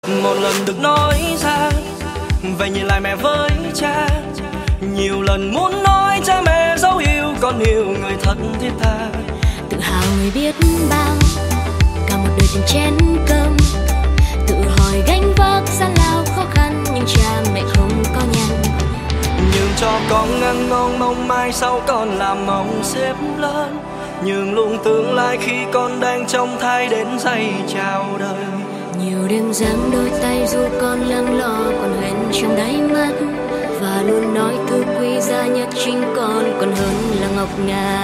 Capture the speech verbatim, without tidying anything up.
Một lần được nói ra về nhìn lại mẹ với cha, nhiều lần muốn nói cha mẹ dấu yêu con yêu người thật thiết tha. Tự hào người biết bao cả một đời từng chén cơm, tự hỏi gánh vác gian lao khó khăn nhưng cha mẹ không có nhằn. Nhường cho con ngăn mong mong mai sau con làm mong xếp lớn, nhường luôn tương lai khi con đang trong thai đến giây chào đời. Nhiều đêm giang đôi tay dù con lắng lo còn huyền trong đáy mắt, và luôn nói thứ quý giá nhất chính con còn hơn là ngọc ngà.